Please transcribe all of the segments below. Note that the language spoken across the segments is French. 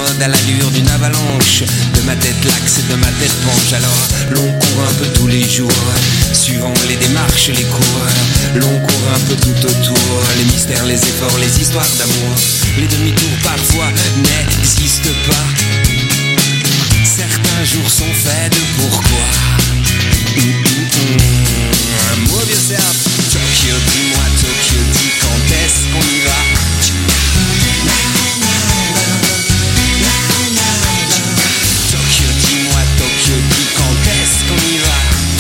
mode à l'allure d'une avalanche. De ma tête l'axe et de ma tête penche. Alors l'on court un peu tous les jours, suivant les démarches, les cours. L'on court un peu tout autour, les mystères, les efforts, les histoires d'amour. Les demi-tours parfois n'existent pas. Certains jours sont faits de pourquoi. Move yourself, Tokyo, dis-moi Tokyo, dis quand est-ce qu'on y va. Tokyo, dis-moi Tokyo, dis quand est-ce qu'on y va.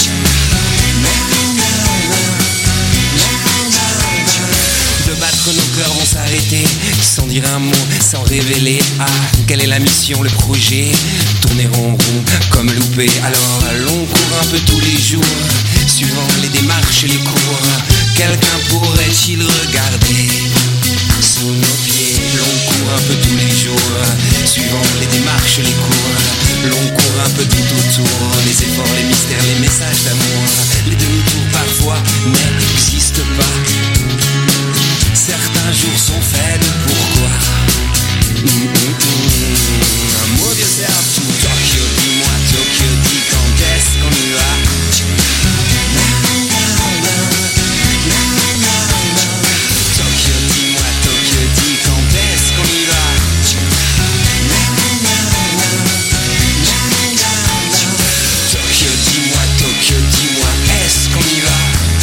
De battre nos cœurs vont s'arrêter, sans dire un mot, sans révéler. Ah, quelle est la mission, le projet? Tourner en rond comme loupé. Alors l'on court un peu tous les jours, suivant les démarches, les cours. Quelqu'un pourrait-il regarder sous nos pieds? L'on court un peu tous les jours, suivant les démarches, les cours. L'on court un peu tout autour, les efforts, les mystères, les messages d'amour. Les demi-tours parfois n'existent pas. Certains jours sont faits de pourquoi. Move yourself to Tokyo, dis-moi Tokyo, dis quand est-ce qu'on y va. Tokyo, dis-moi Tokyo, dis quand est-ce qu'on y va. Tokyo, dis-moi Tokyo, dis-moi est-ce qu'on y va.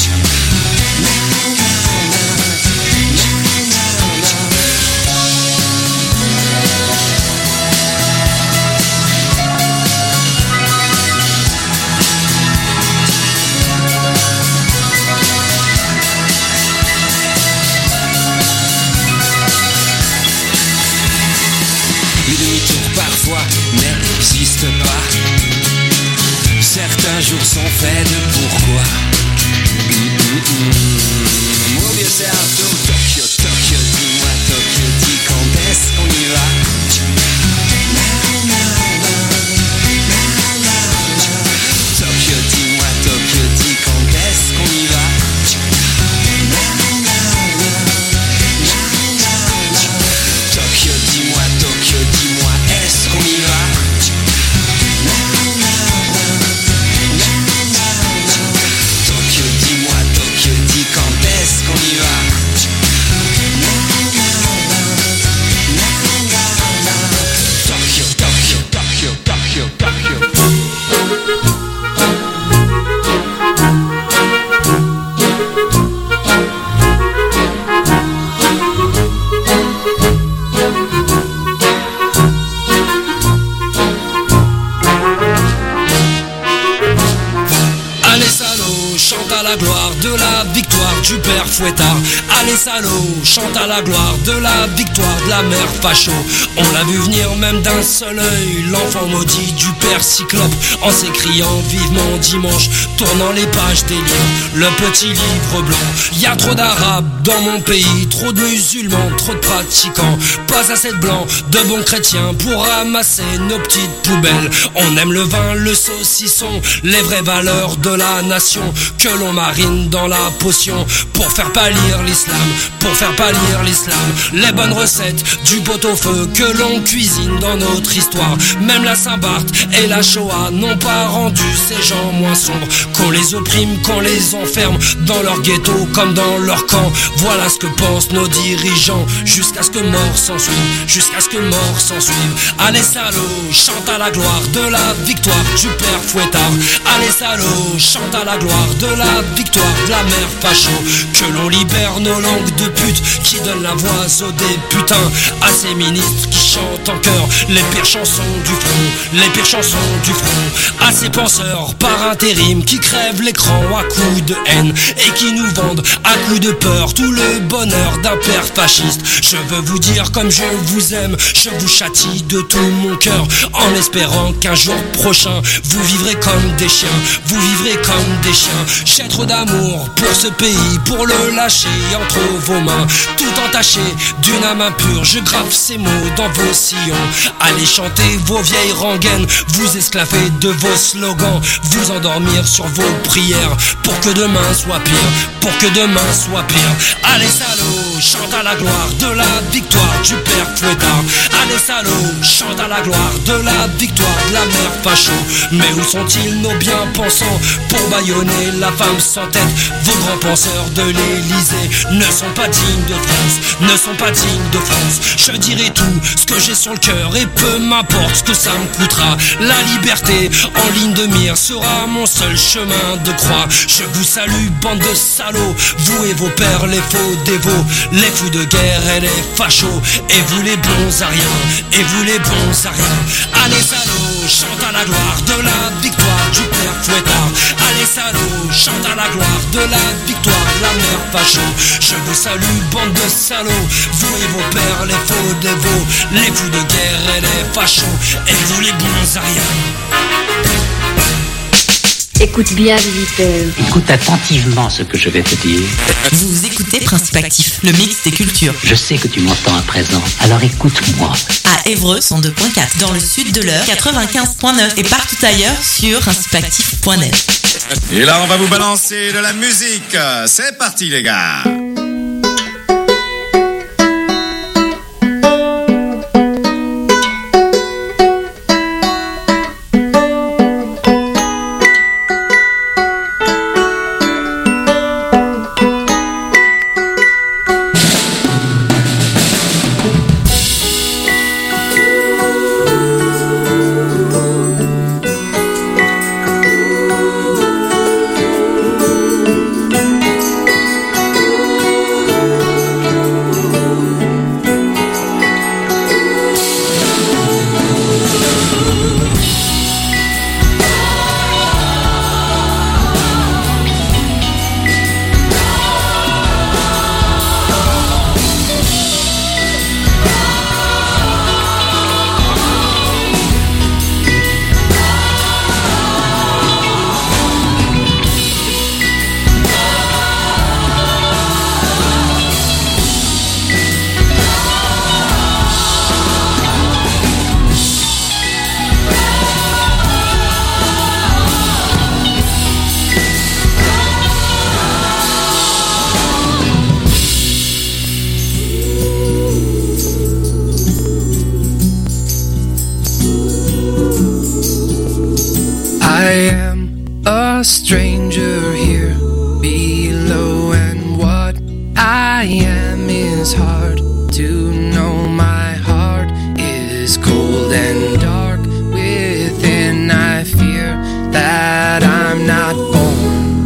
N'existe pas. Certains jours sont faits de pourquoi. Move yourself to Tokyo, Tokyo, dis-moi Tokyo, dis quand est-ce qu'on y va. Tokyo, dis-moi Tokyo, dis quand est-ce qu'on y va. Tokyo, dis-moi Tokyo, dis-moi est-ce qu'on y va. Tokyo, dis-moi Tokyo, dis quand est-ce qu'on y va. Tokyo, Tokyo, Tokyo, Tokyo, Tokyo. La gloire de la victoire du père Fouettard. Allez salaud, chante à la gloire de la victoire de la mère Facho. On l'a vu venir même d'un seul œil, l'enfant maudit du père Cyclope, en s'écriant vivement dimanche, tournant les pages des livres, le petit livre blanc. Y a trop d'arabes dans mon pays, trop de musulmans, trop de pratiquants, pas assez de blancs, de bons chrétiens pour ramasser nos petites poubelles. On aime le vin, le saucisson, les vraies valeurs de la nation que l'on marine dans la potion pour faire pâlir l'islam, pour faire pâlir l'islam. Les bonnes recettes du pot-au-feu que l'on cuisine dans notre histoire. Même la Saint-Barth et la Shoah n'ont pas rendu ces gens moins sombres. Qu'on les opprime, qu'on les enferme dans leur ghetto comme dans leur camp. Voilà ce que pensent nos dirigeants, jusqu'à ce que mort s'en suive, jusqu'à ce que mort s'en suive. Allez salaud, chante à la gloire de la victoire du père Fouettard. Allez salaud, chante à la gloire de la victoire de la mère Facho. Que l'on libère nos langues de pute qui donnent la voix aux députins, à ces ministres qui chantent en chœur les pires chansons du front, les pires chansons du front, à ces penseurs par intérim qui crèvent l'écran à coups de haine et qui nous vendent à coups de peur tout le bonheur d'un père fasciste. Je veux vous dire comme je vous aime, je vous châtie de tout mon cœur, en espérant qu'un jour prochain vous vivrez comme des chiens, vous vivrez comme des chiens. J'ai trop d'amour pour ce pays prie pour le lâcher entre vos mains. Tout entaché d'une âme impure, je grave ces mots dans vos sillons. Allez chanter vos vieilles rengaines, vous esclaver de vos slogans, vous endormir sur vos prières, pour que demain soit pire, pour que demain soit pire. Allez salauds, chante à la gloire de la victoire du père Fouettard. Allez salauds, chante à la gloire de la victoire de la mère facho. Mais où sont-ils nos bien-pensants pour bâillonner la femme sans tête? Vos grands penseurs de l'Élysée ne sont pas dignes de France, ne sont pas dignes de France. Je dirai tout ce que j'ai sur le cœur et peu m'importe ce que ça me coûtera. La liberté en ligne de mire sera mon seul chemin de croix. Je vous salue bande de salauds, vous et vos pères les faux dévots, les fous de guerre et les fachos, et vous les bons à rien, et vous les bons à rien. Allez salauds, chante à la gloire de la victoire du père Fouettard. Allez salauds, chante à la gloire de la victoire de la mère facho. Je vous salue bande de salauds, vous et vos pères les faux dévots, les fous de guerre et les fachos, et vous les bons à rien. Écoute bien, visiteur. Écoute attentivement ce que je vais te dire. Vous écoutez Principe Actif, le mix des cultures. Je sais que tu m'entends à présent, alors écoute-moi. À Évreux, 102.4, dans le sud de l'Eure, 95.9 et partout ailleurs sur principeactif.net. Et là, on va vous balancer de la musique. C'est parti, les gars. Stranger here below, and what I am is hard to know. My heart is cold and dark within. I fear that I'm not born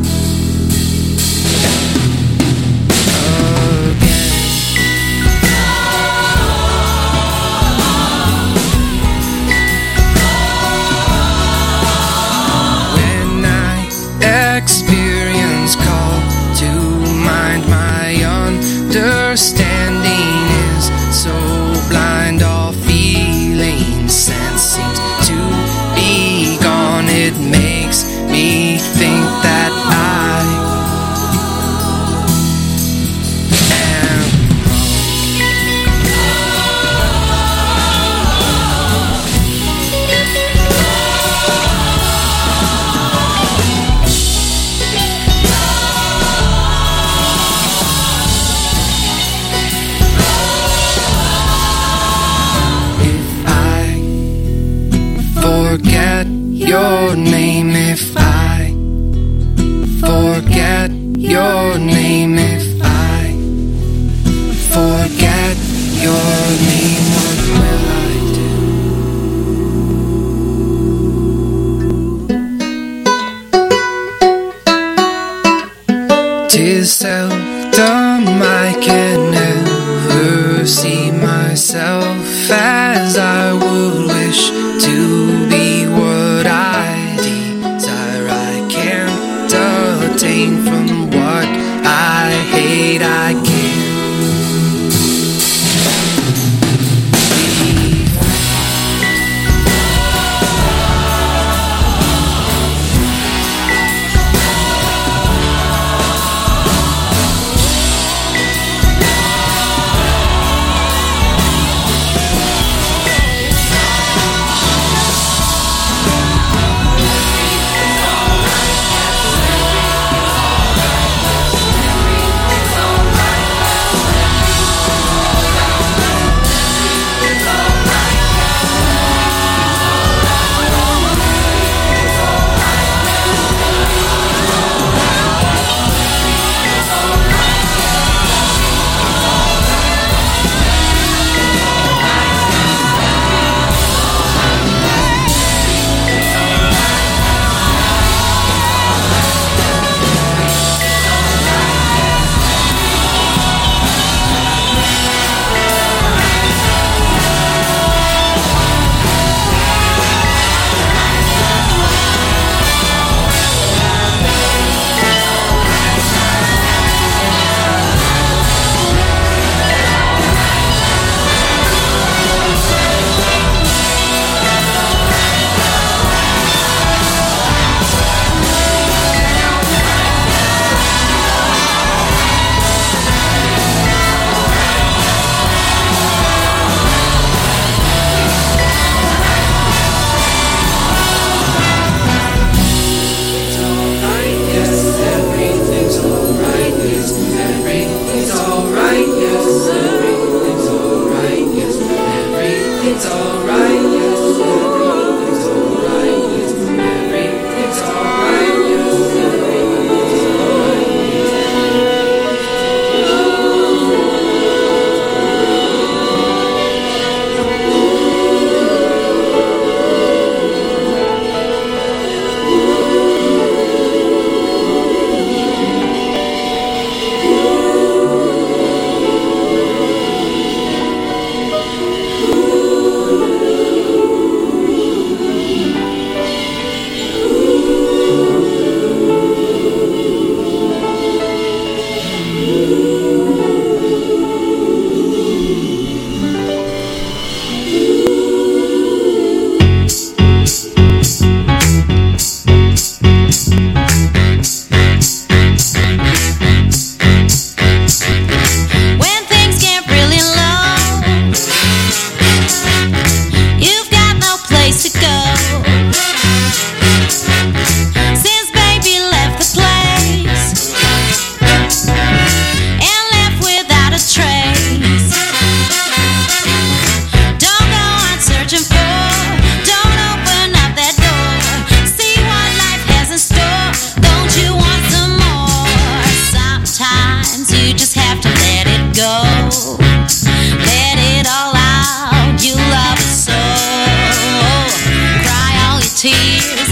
again. When I experience call to mind, my understanding is so blind. All feeling sense seems to be gone. It makes me think that I am forget your name, if I forget your name, if I forget your name, what will I do? 'Tis seldom I can ever see myself as I would wish to be. What I desire I can't attain. From what I hate I can't be.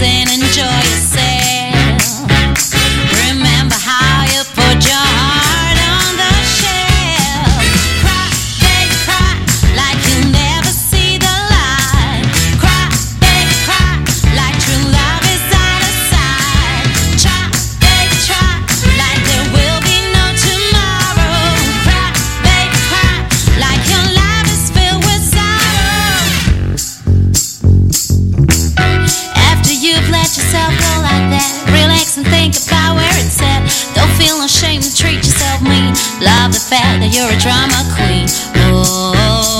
and enjoy yourself. Remember how you put your heart on the shelf. Cry, baby, cry, like you'll never see the light. Cry, baby, cry, like true love is out of sight. Try, baby, try, like there will be no tomorrow. Cry, baby, cry, like your life is filled with sorrow. After you've let yourself go like that, relax and think about where it's at. Don't feel no shame to treat yourself mean. Love the fact that you're a drama queen. Oh,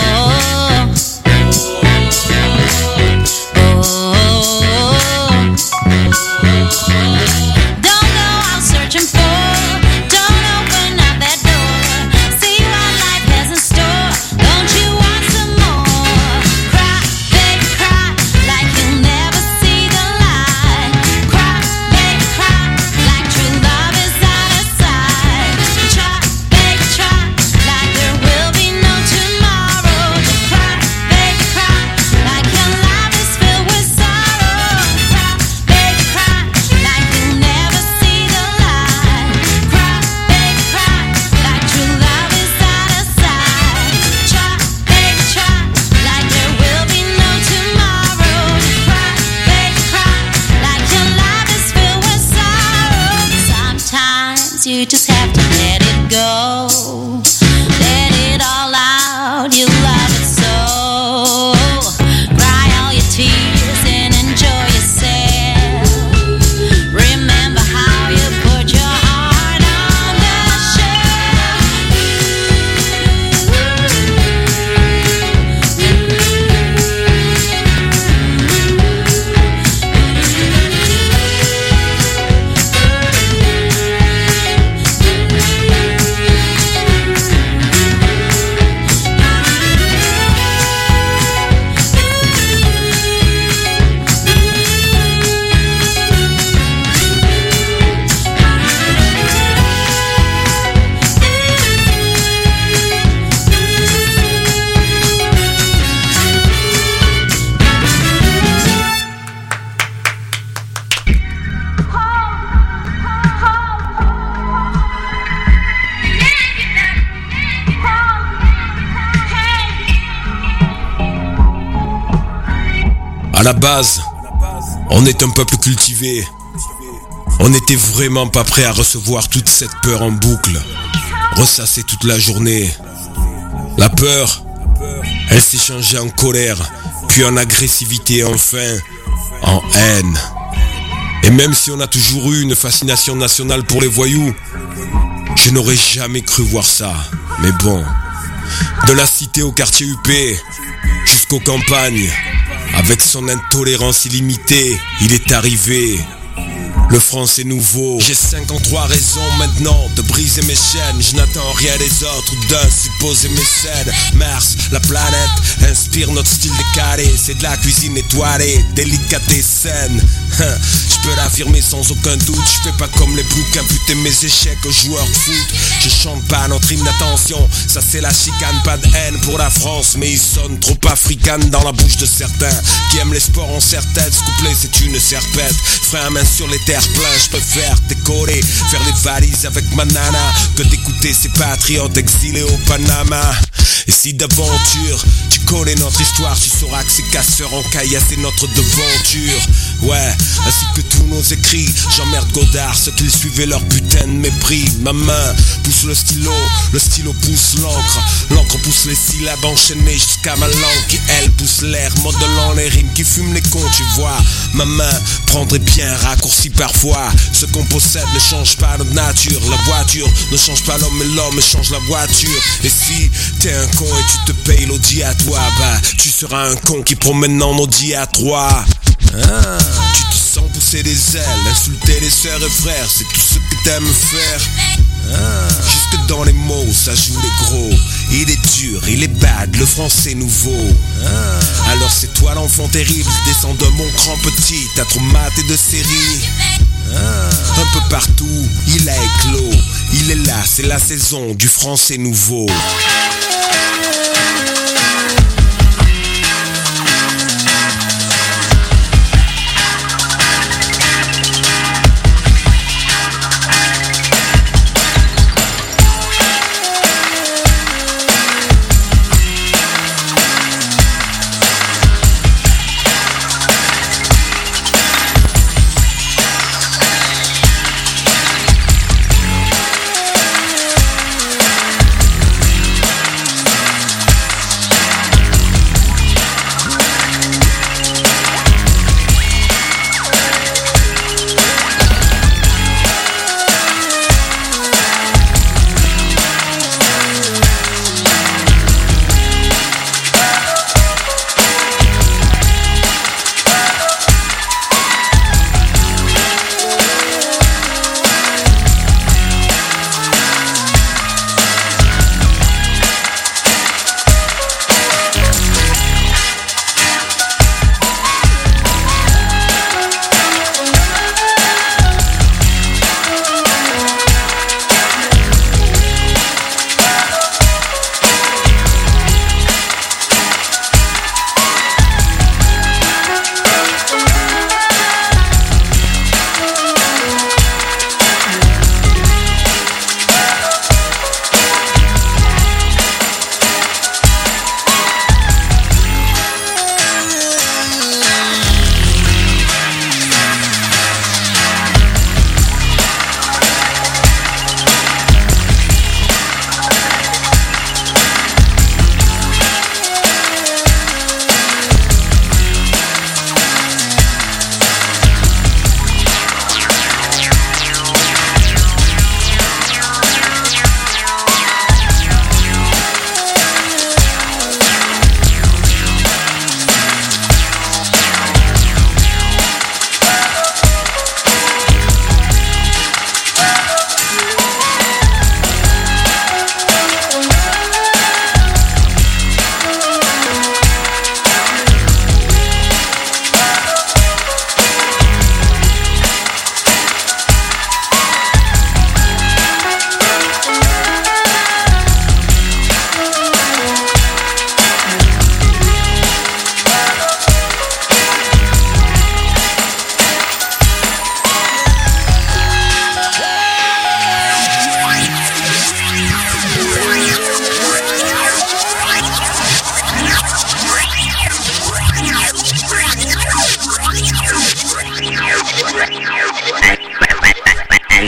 don't go out searching for, don't open up that door. See what life has in store. Don't you want some more? Cry, baby, cry, like you'll never see the light. Cry, baby, cry, like true love is out of sight. Try, baby, try, like there will be no tomorrow. Cry, baby, cry, like your life is filled with sorrow. Cry, baby, cry, like you'll never see the light. Cry, baby, cry, like true love is out of sight. Try, baby, try, like there will be no tomorrow. Cry, baby, cry, like your life is filled with sorrow. Sometimes you just have to let it go. Let it all out, you love it so. Cry all your tears and enjoy yourself. Remember how you put your heart on the À la base, on est un peuple cultivé. On n'était vraiment pas prêt à recevoir toute cette peur en boucle, ressassée toute la journée. La peur, elle s'est changée en colère, puis en agressivité, enfin en haine. Et même si on a toujours eu une fascination nationale pour les voyous, je n'aurais jamais cru voir ça. Mais bon, de la cité au quartier UP, jusqu'aux campagnes, avec son intolérance illimitée, il est arrivé. Le français nouveau. J'ai 53 raisons maintenant de briser mes chaînes. Je n'attends rien des autres ou d'un supposé mécène. Mars, la planète, inspire notre style décalé. C'est de la cuisine étoilée, délicatessen. Je peux l'affirmer sans aucun doute. Je fais pas comme les bloucs, imputer mes échecs aux joueurs de foot. Je chante pas notre hymne, attention, ça c'est la chicane. Pas de haine pour la France, mais il sonne trop africaine dans la bouche de certains qui aiment les sports en serre-tête. Ce couplet c'est une serpette. Frein à main sur les terres pleines, je préfère décoller, faire les valises avec ma nana, que d'écouter ces patriotes exilés au Panama. Et si d'aventure tu connais notre histoire, tu sauras que ces casseurs en caillasse c'est notre devanture. Ouais, ainsi que tous nos écrits, j'emmerde Godard, ceux qui suivaient leur putain de mépris. Ma main pousse le stylo pousse l'encre. L'encre pousse les syllabes enchaînées jusqu'à ma langue qui elle pousse l'air, modelant les rimes qui fument les cons, tu vois. Ma main prendrait bien un raccourci parfois. Ce qu'on possède ne change pas notre nature. La voiture ne change pas l'homme, mais l'homme change la voiture. Et si t'es un con et tu te payes l'audi à toi, bah tu seras un con qui promène en Audi à 3. Tu te sens pousser des ailes, insulter les sœurs et frères, c'est tout ce que t'aimes faire. Jusque dans les mots, ça joue les gros. Il est dur, il est bad, le français nouveau. Alors c'est toi l'enfant terrible, descends de mon grand petit, t'as trop maté de série. Un peu partout, il a éclos. Il est là, c'est la saison du français nouveau.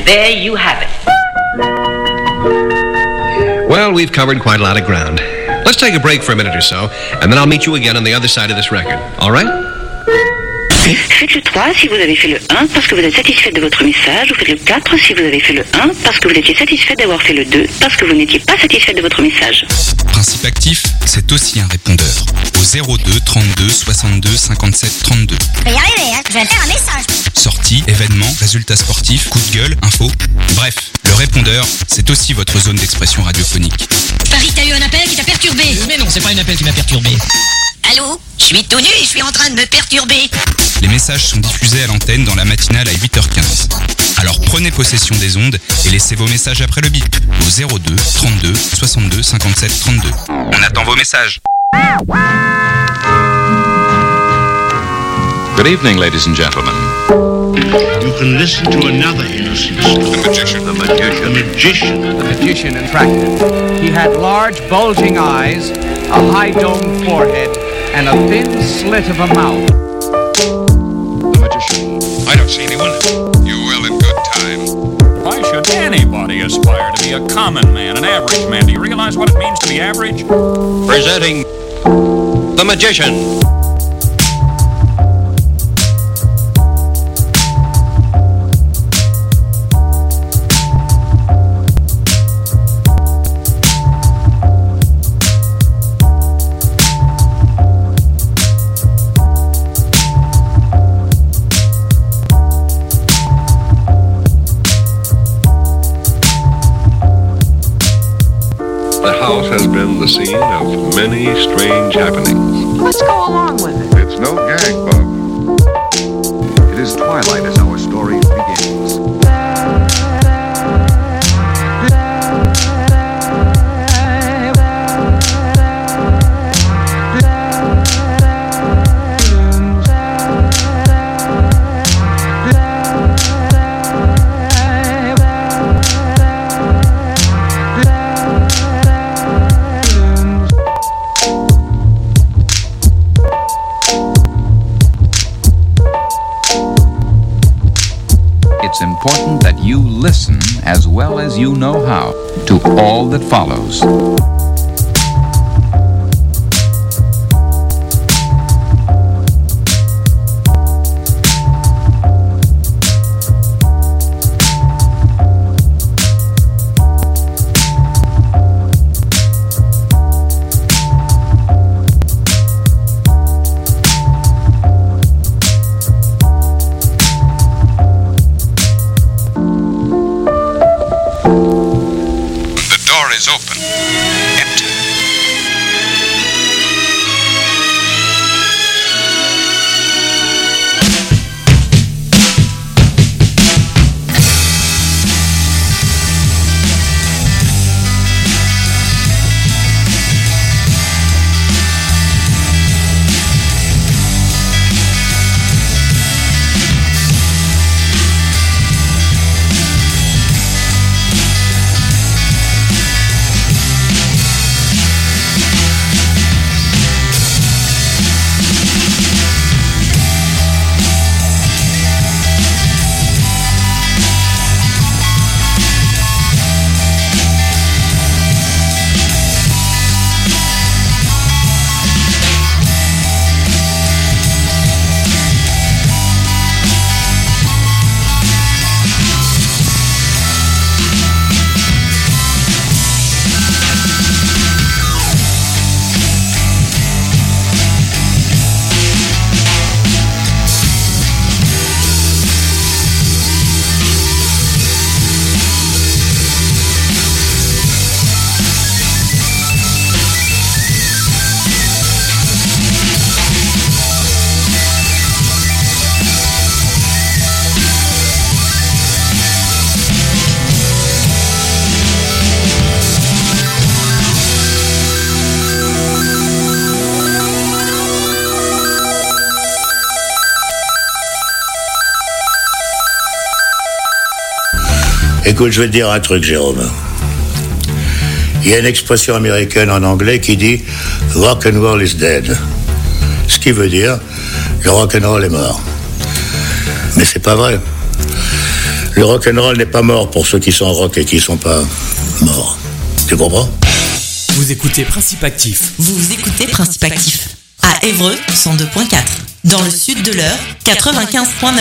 there you have it. Well, we've covered quite a lot of ground. Let's take a break for a minute or so, and then I'll meet you again on the other side of this record. All right? Faites le 3 si vous avez fait le 1 parce que vous êtes satisfait de votre message, ou faites le 4 si vous avez fait le 1 parce que vous étiez satisfait d'avoir fait le 2 parce que vous n'étiez pas satisfait de votre message. Principe actif, c'est aussi un répondeur. Au 02 32 62 57 32. Je vais y arriver, hein. Je vais faire un message. Sorties, événements, résultats sportifs, coups de gueule, infos. Bref, le répondeur, c'est aussi votre zone d'expression radiophonique. Paris, t'as eu un appel qui t'a perturbé. Mais non, c'est pas un appel qui m'a perturbé. Allô? Je suis tout nu et je suis en train de me perturber. Les messages sont diffusés à l'antenne dans la matinale à 8h15. Alors prenez possession des ondes et laissez vos messages après le bip au 02 32 62 57 32. On attend vos messages. Good evening, ladies and gentlemen. You can listen to another innocence. The magician. The magician. The magician. The magician, in fact, he had large bulging eyes, a high domed forehead, and a thin slit of a mouth. The magician. I don't see anyone. You will in good time. Why should anybody aspire to be a common man, an average man? Do you realize what it means to be average? Presenting the magician. Has been the scene of many strange happenings. Let's go along with it. It's no gag, Bob. It is twilight as our story begins. It's important that you listen as well as you know how to all that follows. Is open. Enter. Écoute, je vais te dire un truc, Jérôme. Il y a une expression américaine en anglais qui dit « rock and roll is dead ». Ce qui veut dire « le rock and roll est mort ». Mais c'est pas vrai. Le rock'n'roll n'est pas mort pour ceux qui sont rock et qui sont pas morts. Tu comprends? Vous écoutez Principe Actif. Vous écoutez Principe Actif. À Évreux, 102.4. Dans le sud de l'Eure, 95.9.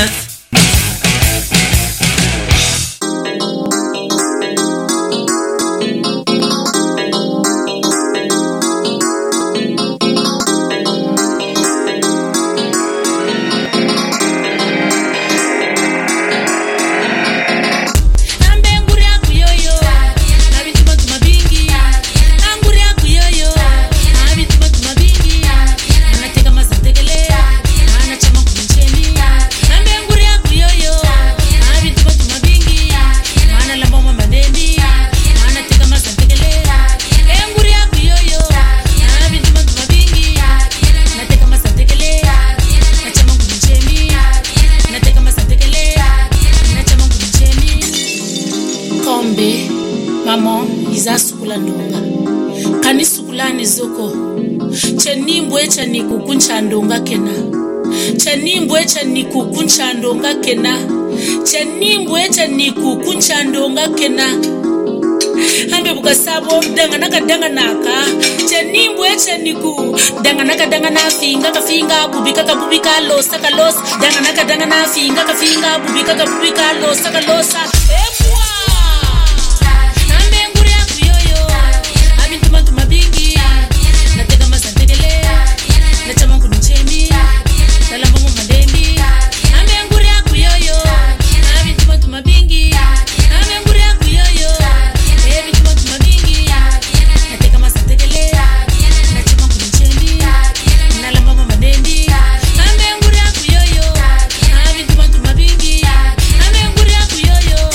Chandonga kena chanimbwe chaniku kunchandonga kena chanimbwe chaniku kunchandonga kena ambe bukasabo danganaka danganaka chanimbwe chaniku danganaka dangana finga kafinga bubika kabubika losa kalos danganaka dangana finga kafinga bubika kabubika losa kalosa epwa ambe ngure akuyoyo abintuma tumabingi nateka masantegele nachama kunichemi nalamba mu madembi ambe ngure akuyoyo abintuma tumabingi ambe ngure akuyoyo ebintuma tumabingi nateka masantegele nachama kunichemi nalamba mu madembi ambe ngure akuyoyo abintuma tumabingi ambe ngure akuyoyo.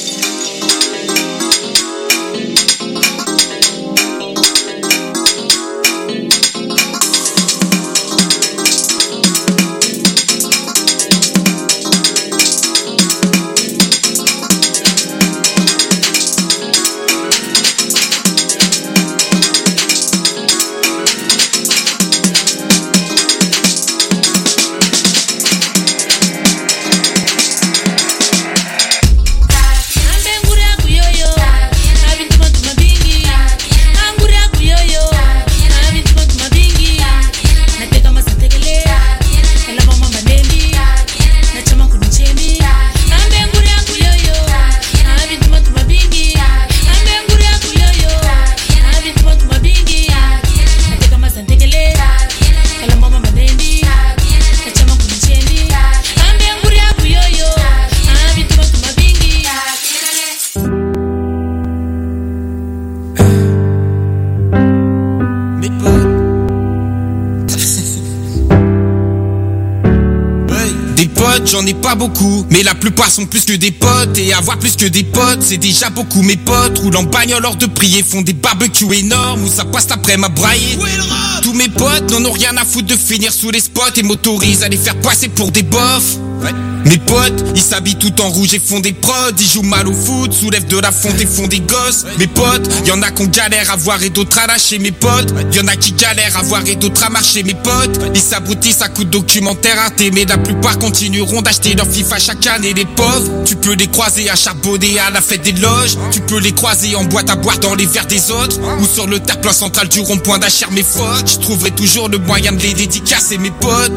J'en ai pas beaucoup, mais la plupart sont plus que des potes. Et avoir plus que des potes, c'est déjà beaucoup. Mes potes roulent en bagnole hors de prix et font des barbecues énormes où ça passe après ma braille. Tous mes potes n'en ont rien à foutre de finir sous les spots et m'autorisent à les faire passer pour des bofs. Mes potes, ils s'habillent tout en rouge et font des prods. Ils jouent mal au foot, soulèvent de la fonte et font des gosses. Mes potes, y'en a qu'on galère à voir et d'autres à lâcher. Mes potes, y'en a qui galèrent à voir et d'autres à marcher. Mes potes, ils s'abrutissent à coups de documentaires ratés. Mais la plupart continueront d'acheter leur FIFA chaque année. Les pauvres, tu peux les croiser à charbonner à la fête des loges. Tu peux les croiser en boîte à boire dans les verres des autres. Ou sur le terre-plein central du rond-point d'Achère. Mes potes, je trouverai toujours le moyen de les dédicacer. Mes potes,